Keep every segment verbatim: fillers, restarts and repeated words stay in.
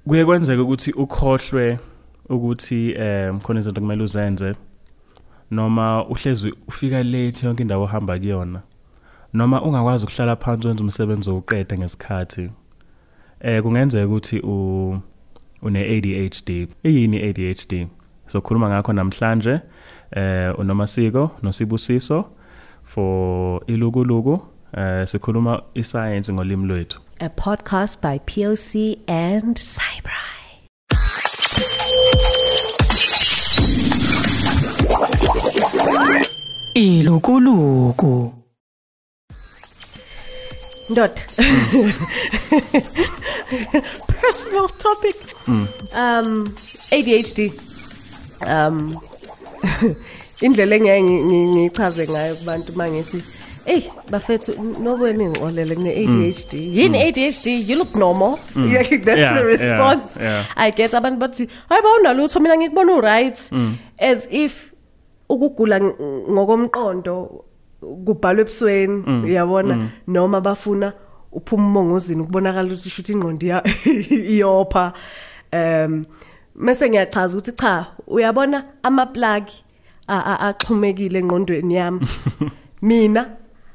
kuye kwenzeka ukuthi ukhohlwe ukuthi um khona izinto kumele uzenze noma uhlezi ufika late yonke indawo ohamba kuyona noma ungakwazi ukuhlala phansi wenza umsebenzi oqede ngesikhathi eh kungenzeka ukuthi u une A D H D. Yini A D H D? So khuluma ngakho namhlanje eh uNomasiko noSibusiso for ilugulugu eh sikhuluma iscience ngolimi lwethu. A podcast by P O C and Cybri. Ilugulugu. Not personal topic. Mm. Um, A D H D. Um, indlela engeke ngichaze ngayo kubantu mangithi, hey, bafethu nobweni ngolele kune A D H D. Yini A D H D? You look normal. Mm. Yeah, that's yeah, the response. Yeah, yeah. I get abantu bathi, "Hayibona lutho mina ngikubona right." Mm. As if ukugula ngokomqondo kubhalwe ebusweni, uyabona, mm. noma bafuna uphuma umongozini ukubonakala ukuthi shuthi ingqondo iyopha. Um mase ngiyachaza ukuthi cha, uyabona ama plug axhumekile engqondweni yami. Mina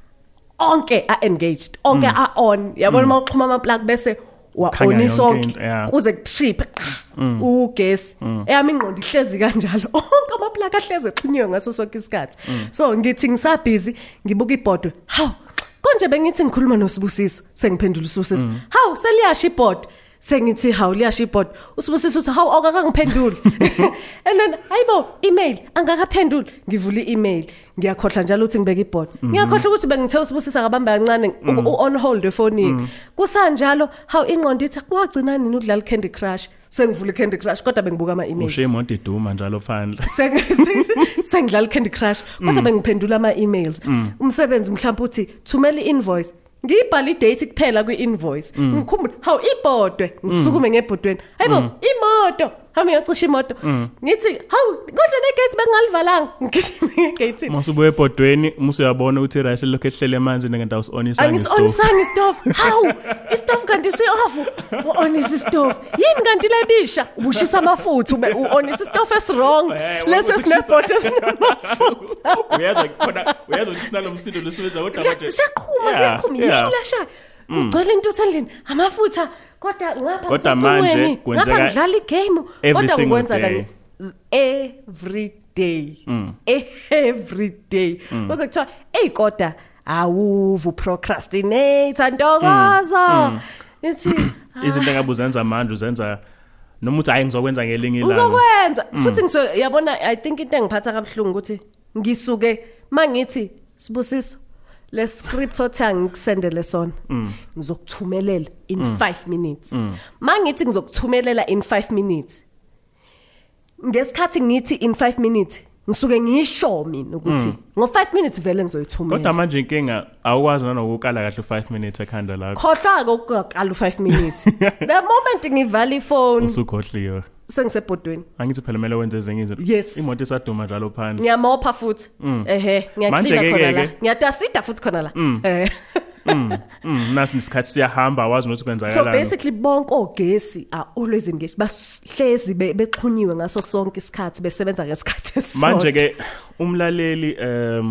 onke a engaged, onke mm. a on. Yabona mm. mawuxhuma ama plug bese wa on isonke kuze kutrip mm. ugesi. mm. Eyami ingqondo ihlezi kanjalo. Onke ama plug ahlezi exhunyiwe ngaso sonke isikhathi. mm. So ngithi ngisabhizi ngibuka ibhodo. Haw, konje bengithi ngikhuluma noSibusiso, sengiphendula uSibusiso. mm. Haw, seliyasha ibhodo. Sengithi haw liyasha ibhodo. uSibusiso uthi haw akakangiphenduli. And then hayibo email angakaphenduli. Ngivula i-email. Ngiyakhohlwa njalo ukuthi ngibeke ibhodo. Ngiyakhohlwa ukuthi bengithe uSibusiso akabamba kancane on hold efonini. Kusanjalo haw ingqondo ithi kwagcina nini udlala Candy Crush. Sengivula Candy Crush kodwa bengibuka ama emails. Ushe imoto iduma njalo phandle. Sengidlala Candy Crush kodwa bengiphendula ama emails. Umsebenzi mhlawumbe uthi thumela i-invoice. Ngibhala i-date kuphela kwi-invoice. Ngikhumbula how ibhodwe ngisukume ngebhodweni. Hayibo imoto hami yacisha imoto. Ngithi how konje negate bengalivalanga. Ngigijima ngegate. Masubuye ebhodweni musu uyabona ukuthi rice lokho ehlele emanzi ngenta usonisanga istove. Angisonisa istove. How? Istove kanti si off. Uonisa istove. Yini kanti lebisha? Ubushisa amafutha ube uonisa istove is wrong. Lesi sinebhodwe sinamafutha. Uyazwa khona uyazwa ukuthi sinalo umsindo lesiwenza kodwa manje. Siyakhuma siyakhuma yilasha. Kugcwele into endlini amafutha. Kodwa ngapha kodwa manje kwenzeka ngidlala igame kodwa ngikwenza kani every day mm. every day bese kuthiwa hey kodwa awuvu procrastinate ntokozo ithi izinto engabuzenza manje uzenza noma uthi hayi ngizokwenza ngelinye ilanga uzokwenza futhi ngiso yabona I think into engiphatha kabhlungu ukuthi ngisuke mangithi Sibusiso le script othangi ngikusendele sona ngizokuthumelela in mm. five minutes mm. mangithi ngizokuthumelela in five minutes ngesikhathi ngithi in five minutes ngisuke ngisho mina ukuthi ngo five minutes vele ngizoyithumela kodwa manje inkinga awukwazi nanokukala kahle five minutes ekhanda lakho khohlwa ukukala five minutes the moment ngivala ifone usukhohliwe sengisebhodweni angithi phela kumele wenze ezinye izinto yes. imoto isaduma njalo phandle ngiyamopha futhi mm. ehe ngiyaklika khona la ngiyatasida futhi khona la mm. eh mm mm nasi isikhathi siyahamba awazi ukuthi kwenzakalani so basically bonke ogesi are always engaged bahlezi bexhunyiwe ngaso sonke isikhathi besebenza ngesikhathi esisodwa manje ke umlaleli um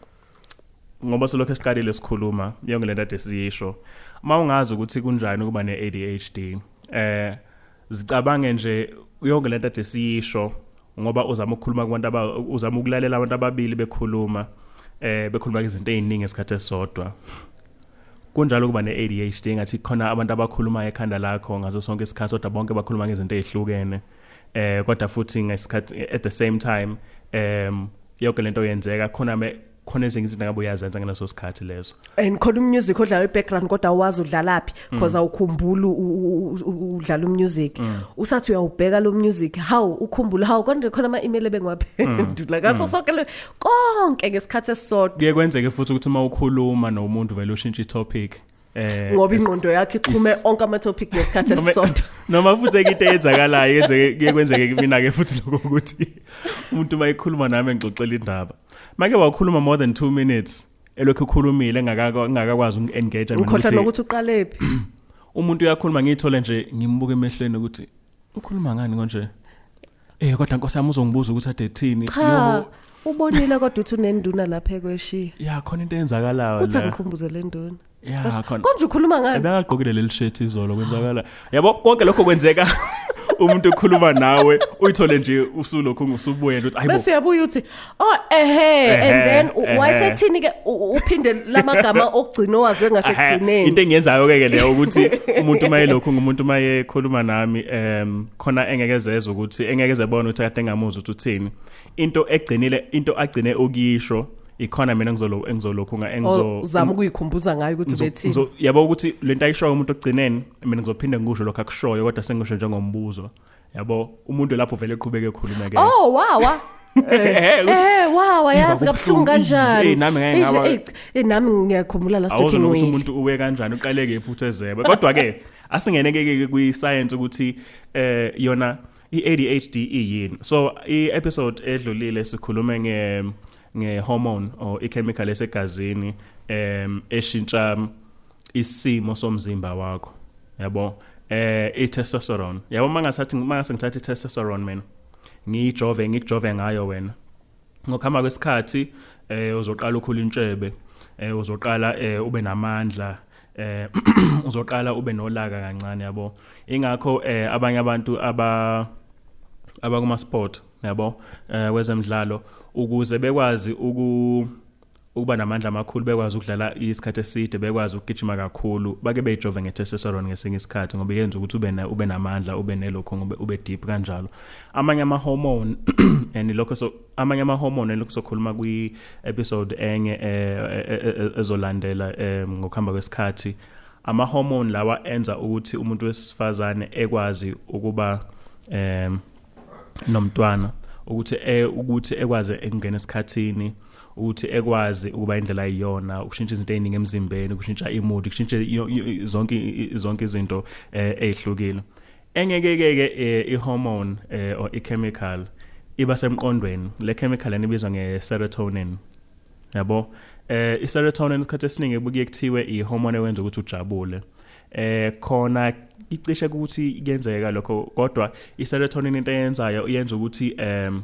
ngoba solokho esiqalile sikhuluma yonke lento ade siyisho mawungazi ukuthi kunjani ukuba ne A D H D eh zicabange nje yonke lento ade siyisho ngoba uzama ukukhuluma kubantu aba uzama ukulalela abantu ababili bekhuluma eh bekhuluma izinto eziningi esikhathi esodwa kunjalo kuba ne A D H D ngathi khona abantu abakhuluma ekhanda lakho ngaso sonke isikhathi kodwa bonke bakhuluma ngezinto ezihlukene eh kodwa futhi ngesikhathi at the same time um yonke lento yenzeka khona me khona ezinye izinto ngabe uyazenza ngaleso sikhathi leso and khona umusic odlala ebackground kodwa awazi udlalaphi because awukhumbula udlala umusic usathi uyawubheka lo music how ukhumbula how konje khona ama email ebengwaphendula ngaso sonke konke ngesikhathi esisodwa kuye kwenzeke futhi ukuthi mawukhuluma nomuntu vele ushintsha itopic eh ngoba ingqondo yakhe ixhume onke ama topic ngesikhathi esisodwa noma futhi into eyenzakalayo yenze kuye kwenzeke mina ke futhi lokho ukuthi umuntu mayikhuluma nami ngixoxela indaba make wakhuluma more than two minutes elokhu ekhulumile engakakwazi uku-engage ukhohlwa nokuthi uqalephi umuntu uyakhuluma ngithole nje ngimbuke emehlweni ukuthi ukhuluma ngani konje eh kodwa Nkosi yami uzongibuza ukuthi ade thini yebo ubonile kodwa uthi unenduna lapha ekweshiya ya khona into eyenzakalayo la uthi ngikhumbuze le nduna ya khona konje ukhuluma ngani ebengagqokile leli shirt izolo kwenzakala yabo konke lokho kwenzeka umuntu ukhuluma nawe uyithole nje usulokho usubuye ukuthi hayibo bese uyabuya uthi oh ehe and then why sethini ke uphinde lamagama okugcina owazwe ngasekugcineni into engiyenzayo ke leyo ukuthi umuntu mayelokho ngumuntu mayekhuluma nami em khona engekezeza ukuthi engekezebona ukuthi kade engamuzwa ukuthi uthini into egcinile into agcine okisho ikhona mina ngizolo engizolokho nga engizo uzama ukuyikhumbuza ngayo ukuthi bethini yabo ukuthi lento ayishoyo umuntu ogcineni mina ngizophinde ngikusho lokho akushoyo kodwa sengisho njengombuzo yabo umuntu lapho vele eqhubeke ekhuluma ke oh wawa eh wawa yazi kabuhlungu kanjani eh nami ngeke ngaba eh nami ngiyakhumbula last talking week awuzokuthi umuntu uwe kanjani uqaleke iphuthe ezebe kodwa ke asingeneke ke kwi science ukuthi eh yona i-A D H D yini so i-episode edlulile sikhulume nge nge-hormone or i-chemical esegazini em eshintsha isimo somzimba wakho yabo eh i-testosterone yabo mangasathi mangase ngithatha i-testosterone mina ngijove ngijove ngayo wena ngokuhamba kwesikhathi eh uzoqala ukhula intshebe eh uzoqala eh ube namandla eh uzoqala ube nolaka kancane yabo ingakho eh abanye abantu aba abakuma sport yabo eh kwezemidlalo ukuze bekwazi uku ukuba namandla amakhulu bekwazi ukudlala isikhathi eside bekwazi ukugijima kakhulu bake bejove ngetestosterone ngesinye isikhathi ngoba yenza ukuthi ube na ube namandla ube nelokho ngoba ube deep kanjalo amanye ama hormone and lokho so amanye ama hormone lokho sokhuluma kwi episode enye ezolandela ngokuhamba kwesikhathi ama hormone lawa enza ukuthi umuntu wesifazane ekwazi ukuba em nomntwana ukuthi eh ukuthi ekwazi ekungena esikhathini ukuthi ekwazi ukuba indlela iyona ukushintsha izinto eziningi emzimbeni ukushintsha imood ukushintsha zonke zonke izinto ezihlukile engeke ke ihormone or ichemical iba semqondweni le chemical enibizwa nge-serotonin yabo eh i-serotonin isikhathi esiningi ebuke kuthiwe ihormone ewenza ukuthi ujabule eh khona icishe ukuthi kuyenzeka lokho kodwa i-serotonin into eyenzayo iyenza ukuthi em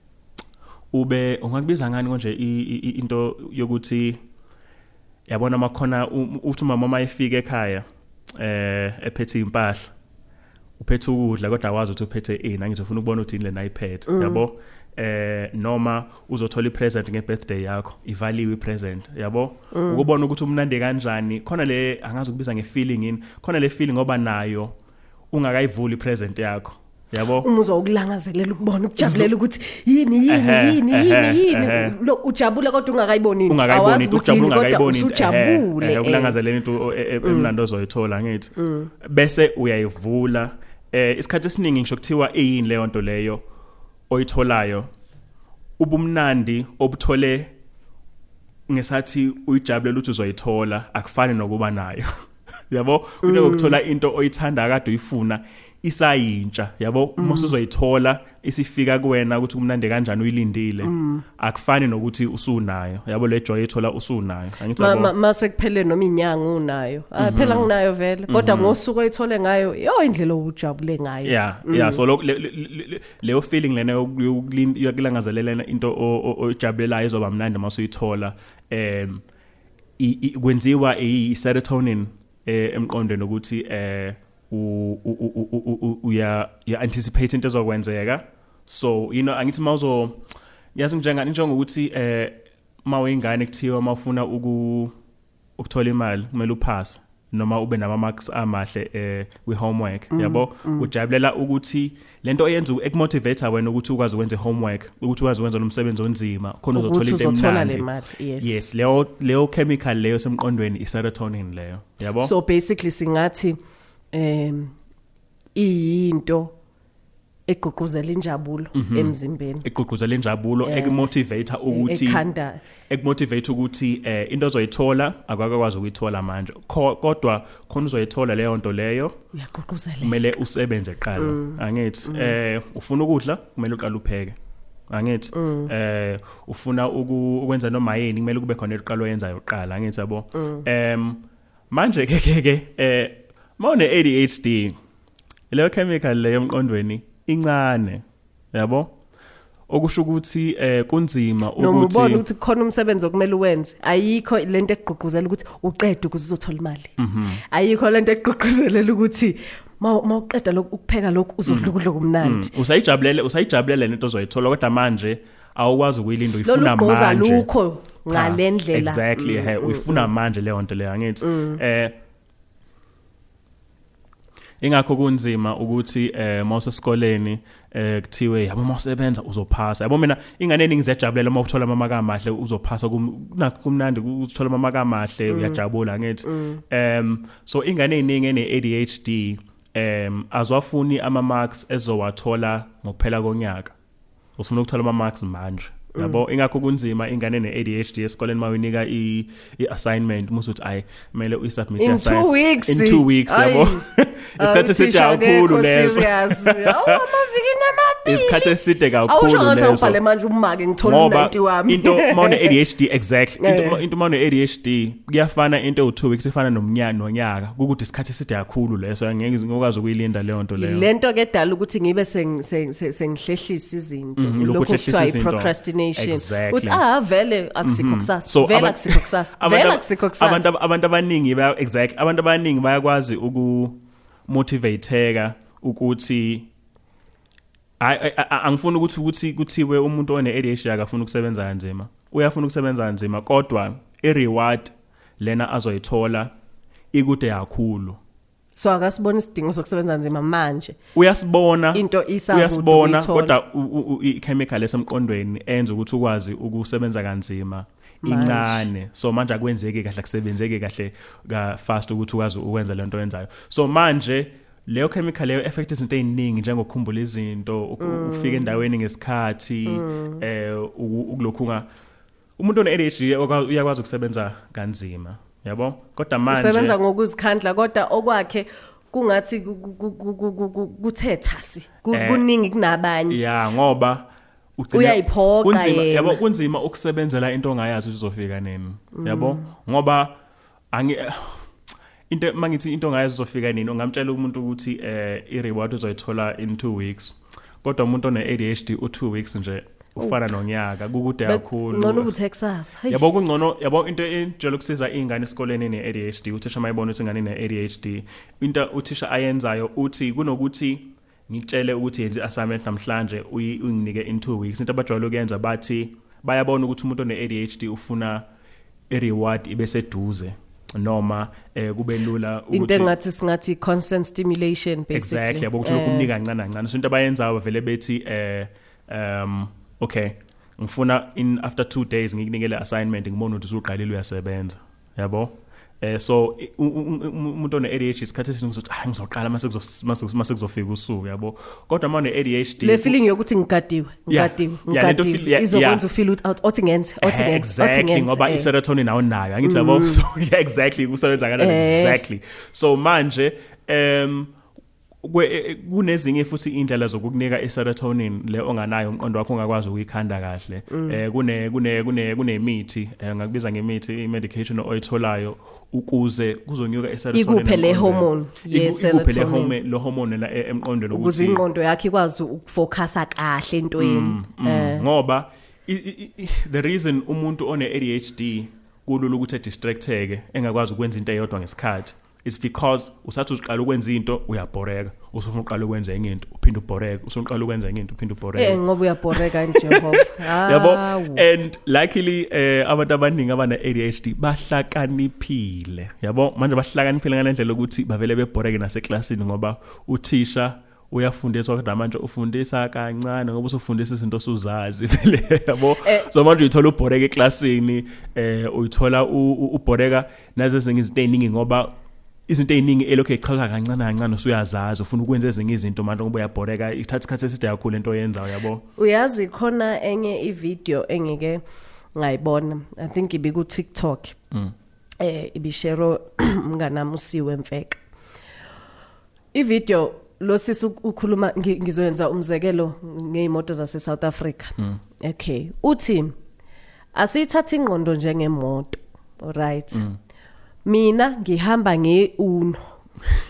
ube ungakubiza ngani konje into yokuthi yabona makhona uthi mama mayifika ekhaya eh ephethe impahla uphethe ukudla kodwa awazi ukuthi uphethe ini ngizofuna ukubona ukuthi ile na iPad yabo eh noma uzothola ipresent ngebirthday yakho ivaliwe ipresent yabo ukubona ukuthi umnandi kanjani khona le angazi ukubiza ngefeeling ini khona le feeling ngoba nayo ungakayivuli ipresent yakho yabo umuzwa ukulangazelela ukubona ukujabulela ukuthi yini yini yini yini yini lo ujabule kodwa ungakayiboni into awazi ukuthi ungakayiboni into ujabule ukulangazelela into emnandi ozoyithola ngithi bese uyayivula eh isikhathi esiningi ngisho kuthiwa iyini leyo nto leyo oyitholayo ubumnandi obuthole ngesathi uyijabulela ukuthi uzoyithola akufani nokuba nayo yabo kuneke ukuthola into oyithanda kade uyifuna isayintsha yabo uma uzoyithola isifika kuwena ukuthi kumnandi kanjani uyilindile akufani nokuthi usunayo yabo le joy ethola usunayo angithi yabo mase kuphele noma inyanga unayo phela nginayo vele kodwa ngosuku oyithole ngayo yo indlela ujabule ngayo yeah yeah so lo leyo feeling lena yokulangazelela into ojabulayo izoba mnandi mase uyithola em kwenziwa i-serotonin emqondweni ukuthi eh uya ya anticipate into ezokwenzeka so you know angithi mawuzo yazi njengani njengokuthi eh mawuyingane kuthiwa mawufuna ukuthola imali kumele uphase noma ube nama marks amahle eh kwi homework yabo ujabulela ukuthi lento oyenza ekumotivate wena ukuthi ukwazi ukwenza homework ukuthi ukwazi ukwenza umsebenzi onzima khona uzothola into emnandi yes leyo leyo chemical leyo semqondweni i-serotonin leyo yabo so basically singathi em iyinto eqhuquzela injabulo emzimbeni eqhuquzela injabulo ekumotivate ukuthi ekumotivate ukuthi eh into ozoyithola akakwazi ukuyithola manje kodwa khona uzoyithola leyo nto leyo uyaqhuquzela kumele usebenze eqala angithi eh ufuna ukudla kumele uqale upheke angithi eh ufuna ukwenza noma yini kumele kube khona iqalo yenzayo uqala angithi yabo em manje ke ke eh mawune A D H D leyo chemical leyo emqondweni incane yabo okusho ukuthi eh kunzima ukuthi noma ubona ukuthi khona umsebenzi okumele uwenze ayikho lento egqugquzela ukuthi uqede ukuze uzothola imali ayikho lento egqugquzelela ukuthi mawuqeda lokhu ukupheka lokhu uzodla ukudla kumnandi usayijabulele usayijabulele lento ozoyithola kodwa manje awukwazi ukuyilinda uyifuna manje lokugoza lukho ngalendlela exactly he uyifuna manje leyo nto leyo angithi eh ingakho kunzima ukuthi eh mawusesikoleni eh kuthiwe yabo mawusebenza uzophasa yabo mina ingane eningi ziyajabulela uma uthola mama kamahle uzophasa kunakho kumnandi ukuthola mama kamahle uyajabula ngithi em so ingane eningi ene A D H D em azwafuni ama marks ezowathola ngokuphela konyaka usifuna ukuthola ama marks manje yabo ingakho kunzima ingane ne A D H D esikoleni mawinika i assignment musuthi ay kumele uyisubmit assignment in two weeks yabo isikhathi eside kakhulu leso oh amaviki namabili isikhathi eside kakhulu leso awusho leso ubhale manje umake ngithola ninety wami into mawune A D H D exactly into into mawune A D H D kuyafana into u two weeks ifana nomnyaka nonyaka ukuthi isikhathi eside kakhulu leso ngeke ngikwazi ukuyilinda leyo nto leyo lento ke dala ukuthi ngibe sengihlehlisa izinto lokho kuthiwa procrastination uthi ah vele akusikho kusasa vele akusikho kusasa vele akusikho kusasa abantu abantu abaningi baya exactly abantu abaningi bayakwazi uku motivateka ukuthi angifuni ukuthi ukuthi kuthiwe umuntu one A D H D akafuna ukusebenza kanzima uyafuna ukusebenza kanzima kodwa i reward lena azoyithola ikude kakhulu so akasibona isidingo sokusebenza kanzima manje uyasibona into isa uyasibona kodwa i chemical esemqondweni enza ukuthi ukwazi ukusebenza kanzima incane so manje akwenzeki kahle kusebenzeke kahle ka fast ukuthi ukwazi ukwenza lento oyenzayo so manje leyo chemical leyo affect izinto eziningi njengokukhumbula izinto ukufika endaweni ngesikhathi eh ukulokhunga umuntu one A D H D uyakwazi ukusebenza kanzima yabo kodwa manje usebenza ngokuzikhandla kodwa okwakhe kungathi kuthethasi kuningi kunabanye yeah ngoba uyayiphoqa kunzima yabo kunzima ukusebenzela into ongayazi ukuthi uzofika nini yabo ngoba angi into mangithi into ongayazi uzofika nini ungamtshela umuntu ukuthi eh i reward uzoyithola in two weeks kodwa umuntu one A D H D u two weeks nje ufana nonyaka kukude kakhulu ngcono ubuTexas yabo kungcono yabo into enjalo kusiza ingane esikoleni ne A D H D uthisha mayibona ukuthi ingane ne A D H D into uthisha ayenzayo uthi kunokuthi ngitshele ukuthi yenze assignment namhlanje uyinike in two weeks into abajwayele ukuyenza bathi bayabona ukuthi umuntu one A D H D ufuna i reward ibe seduze noma eh kube lula ukuthi into engathi singathi constant stimulation basically exactly yabo ukuthi lokumnika kancane kancane so into abayenzayo vele bethi eh um okay ngifuna in after two days ngikunikele assignment ngibona ukuthi usuqalile uyasebenza yabo eh so umuntu one A D H D isikhathi esiningi ukuthi ah ngizoqala mase mase kuzofika usuku yabo kodwa manje A D H D le feeling yokuthi ngigadiwe ngigadiwe ngigadiwe izokwenza ufeel out othi ngenze othi ngenze othi ngenze ngoba i serotonin nawo nayo angithi yabo so yeah exactly kusebenza kanjalo exactly so manje um kunezinye futhi indlela zokukunika i-serotonin le onganayo umqondo wakho ongakwazi ukuyikhanda kahle eh kune kune kune kunemithi ngakubiza ngemithi i-medication oyitholayo ukuze kuzonyuka i-serotonin ikuphe le hormone ye-serotonin ikuphe le hormone lo hormone la emqondweni ukuthi ukuze ingqondo yakhe ikwazi ukufocusa kahle entweni ngoba the reason umuntu one A D H D kulula ukuthi distracteke engakwazi ukwenza into eyodwa ngesikhathi it's because usathi uqala ukwenza into uyabhoreka usufuna uqala ukwenza enye into uphinde ubhoreka usufuna ukwenza enye into uphinde ubhoreka eh ngoba uyabhoreka nje Jehova yabo and luckily eh abantu abaningi abana A D H D bahlakaniphile yabo manje bahlakaniphile ngalendlela ukuthi bavele bebhoreke naseklasini ngoba uthisha uyafundiswa kodwa manje ufundisa kancane ngoba usufundisa izinto osuzazi vele yabo so manje uyithola ubhoreka eklasini eh uyithola ubhoreka nazo ezinye izinto eziningi ngoba izinto eziningi elokho eqhaka kancane kancane usuyazazi ufuna ukwenza ezinye izinto manje ngoba uyabhoreka ithatha isikhathi eside kakhulu into oyenzayo yabo uyazi khona enye ivideo engeke ngayibona I think ibi ku TikTok eh ibishero mnganami usiwe Mfeka ivideo lo sisi ukhuluma ngizoyenza umzekelo ngeimoto zase South Africa okay uthi asithatha ingqondo njengemoto right mina ngihamba ngeUno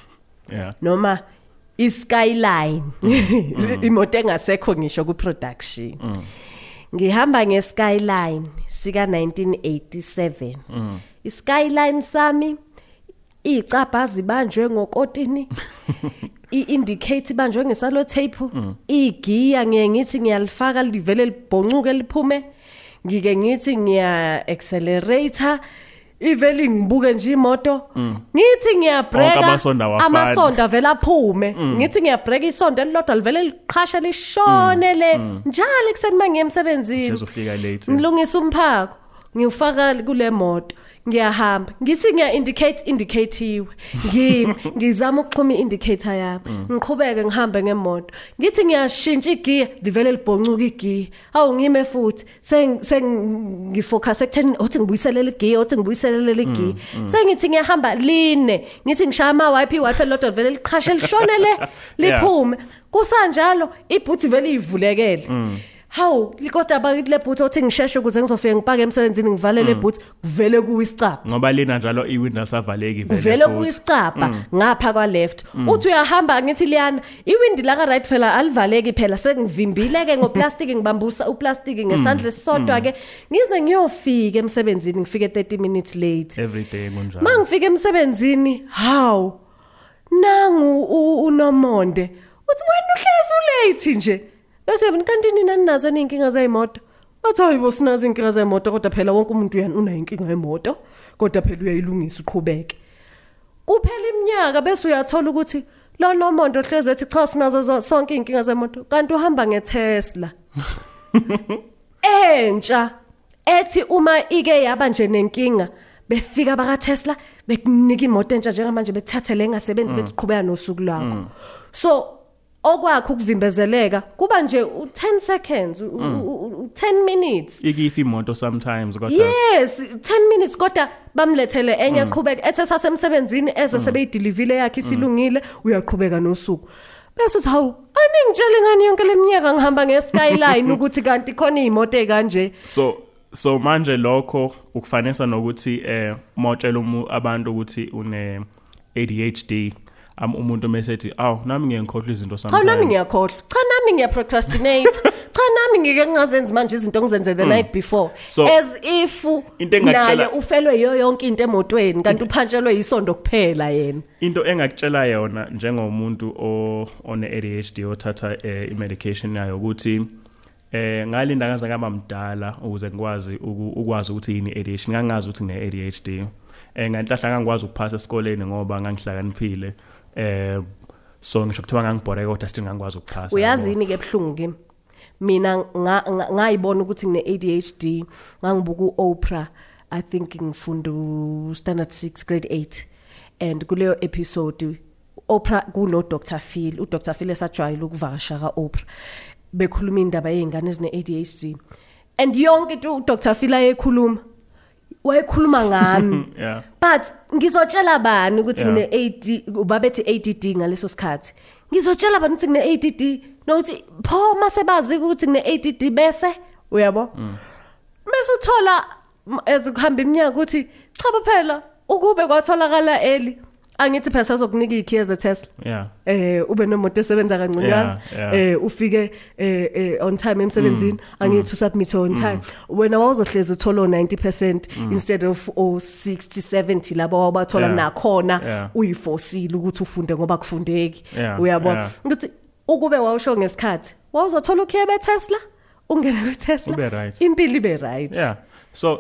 yeah noma iSkyline imoto engasekho ngisho ku production ngihamba ngeSkyline sika nineteen eighty-seven iSkyline sami icapha zibanjwe ngokotini iindicate banjwe ngesalo tape igiya ngiye ngithi ngiyalifaka livele libhoncuke liphume ngike ngithi ngiya accelerator iveli ngibuke nje imoto ngithi ngiya breka amasonda vela aphume ngithi ngiya breka isonto elilodwa livele liqhasha lishone le njalo ekseni manje emsebenzini ngizofika late ngilungisa umphako ngifaka kule moto ngiyahamba ngithi ngiya indicate indicatiwe ngimi ngizama ukuxhuma indicator yami ngiqhubeke ngihambe ngemoto ngithi ngiyashintsha igear livele libhoncuka igear awu ngime futhi sengifocus ekutheni uthi ngibuyiselele igear uthi ngibuyiselele igear sengithi ngiyahamba line ngithi ngishaya ama wipe wipe lodwa livele liqhashe lishonele liphume kusanjalo ibhuthi vele ivulekele How likosta bakithi lebhuthi othi ngisheshe ukuze ngizofika ngipake emsebenzini ngivale lebhuthi kuvele kuwisicapha ngoba lena njalo iwindow savaleki vele vele kuwisicapha ngapha kwa left uthi uyahamba ngithi liyana iwindi la ka right phela alivaleki phela sengivimbile ke ngoplastic ngibambusa uplastic ngesandla sisodwa ke ngize ngiyofika emsebenzini ngifike thirty minutes late every day kunjalo mangifika emsebenzini how nangu uNomonde uthi wena uhlezi ulate nje bese kanti nina ninazo inkinga zayimoto bathi hayibo sinazo inkinga zayimoto kodwa phela wonke umuntu uyani una inkinga yemoto kodwa phela uyayilungisa uqhubeke kuphela iminyaka bese uyathola ukuthi lo Nomonde ohlezi ethi cha sinazo sonke inkinga zemoto kanti uhamba ngeTesla entsha ethi uma ike yaba nje nenkinga befika baka Tesla bekunika imoto entsha njengamanje bethathele engasebenzi beziqhubeka nosuku lwakho so okwakho ukuvimbezeleka kuba nje u ten seconds u ten minutes ikifa imoto sometimes kodwa yes ten minutes kodwa bamlethele enye aqhubeka ethe sasemsebenzini ezo sebeyidelivery yakhe isilungile uyaqhubeka nosuku bese uthi hawu aningitshela ngani yonke leminyaka ngihamba ngeSkyline ukuthi kanti khona imoto ekanje so so manje lokho ukufanisa nokuthi eh motshela abantu ukuthi une A D H D am umuntu mesethi aw nami ngiyengikhohlwa izinto sometimes cha nami ngiyakhohlwa cha nami ngiyaprocrastinate cha nami ngike ngingazenzi manje izinto ngizenze the night before so, as if naye ufelwe yiyo yonke into emotweni kanti uphantshelwe isondo kuphela yena into engakutshela yona njengomuntu one A D H D othatha i medication yayo ukuthi eh ngalinda ngaze ngaba mdala ukuze ngikwazi ukwazi ukuthi yini A D H D ngangazi ukuthi ngine A D H D eh nganhlahla ngangikwazi ukuphasa esikoleni ngoba ngangihlakaniphile eh so ngisho kuthiwa ngangibhoreka kodwa still ngangikwazi ukuphasa uyazini ke ebhlungu kimi mina ngayibona ukuthi ngine A D H D ngangibuka uOprah I think ngifunda standard six grade eight and kuleyo episode Oprah kuno Doctor Phil u Doctor Phil esajwayela ukuvakasha ka Oprah bekhuluma indaba yezingane ezine A D H D and yonke into uDoctor Phil ayekhuluma wayekhuluma ngami yeah but ngizotshela bani ukuthi ngine A D ubabethi A D D ngaleso sikhathi ngizotshela bani ukuthi ngine A D D nokuthi pho masebazi ukuthi ngine A D D bese uyabo bese uthola ezokuhamba iminyaka ukuthi cha phela ukube kwatholakala eli angithi phela sazokunika ikhiye ze Tesla yeah eh ube nemoto esebenza kanconyana eh ufike eh on time emsebenzini angithi usubmit on time wena wawuzohleza uthola ninety percent instead of oh sixty seventy labo wabathola nakhona uyiforsile ukuthi ufunde ngoba kufundeki uyabona ukuthi ukube wawusho ngesikhathi wawuzothola ukhiye be Tesla ungene ku Tesla impilo ibe right yeah so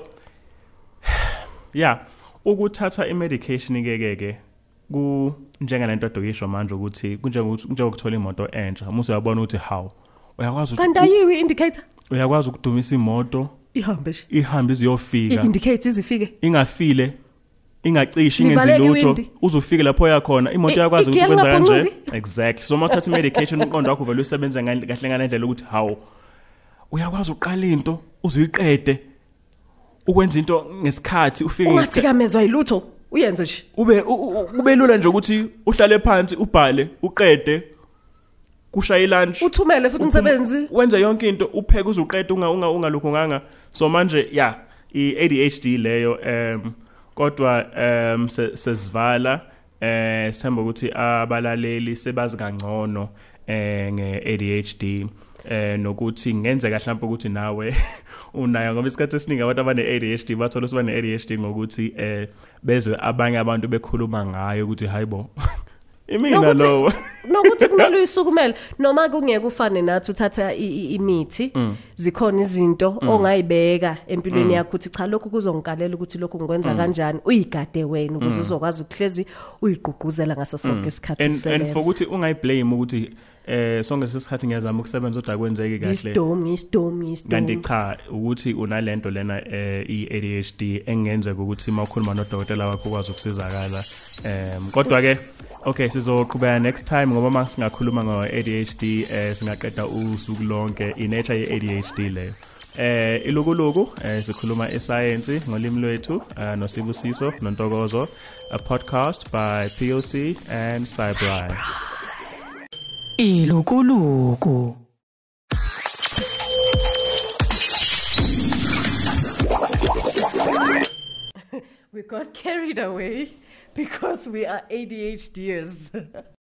yeah ukuthatha i medication ke ke ku njengalento adokisho manje ukuthi kunjengokuthi njengokuthola imoto entsha musu uyabona ukuthi how uyakwazi ukuthi kanti ayiwi indicator uyakwazi ukudumisa imoto ihambe nje ihambe iziyofika indicate izifike ingafile ingacishi ingenzi lutho uzofika lapho yakhona imoto yakwazi ukuthi kwenza kanje exactly so mawuthatha medication uqondo wakho vele usebenza kahle ngalendlela ukuthi how uyakwazi uqala into uzoyiqede ukwenza into ngesikhathi ufike ungathikamezwa yilutho uyenze nje ube kube lula nje ukuthi uhlale phansi ubhale uqede kushaya lunch uthumele futhi umsebenzi wenza yonke into upheke uzuqede unga unga ungalukhunganga so manje yeah i A D H D leyo em kodwa em sesivala eh sithemba ukuthi abalaleli sebazi kangcono eh nge-A D H D eh nokuthi ngenzeka mhlawumbe ukuthi nawe unayo ngoba isikhathi esiningi abantu abane-A D H D bathola ukuthi bane-A D H D ngokuthi eh bezwe abanye abantu bekhuluma ngayo ukuthi hayibo imina lo nokuthi kumele uyisukumele noma kungeke ufane nathi uthatha imithi zikhona izinto ongayibeka empilweni yakho ukuthi cha lokhu kuzongikalela ukuthi lokhu ngikwenza kanjani uyigade wena ukuze uzokwazi ukuhlezi uyigqugquzela ngaso sonke isikhathi and for ukuthi ungayiblame ukuthi eh sonke sesikhathi ngiyazama ukusebenza kodwa kwenzeki kahle isdom isdom isdom kanti cha ukuthi unalento lena eh i-A D H D engenzeka ukuthi mawukhuluma nodokotela wakho ukwazi ukusizakala em kodwa ke okay sizoqhubeka next time ngoba mase singakhuluma ngo-A D H D eh singaqeda usuku lonke i-nature ye-A D H D leyo eh ilukuluku eh sikhuluma escience ngolimi lwethu uh, noSibusiso noNtokozo a podcast by P O C and Cyber Ilukuluku. We got carried away because we are A D H Ders.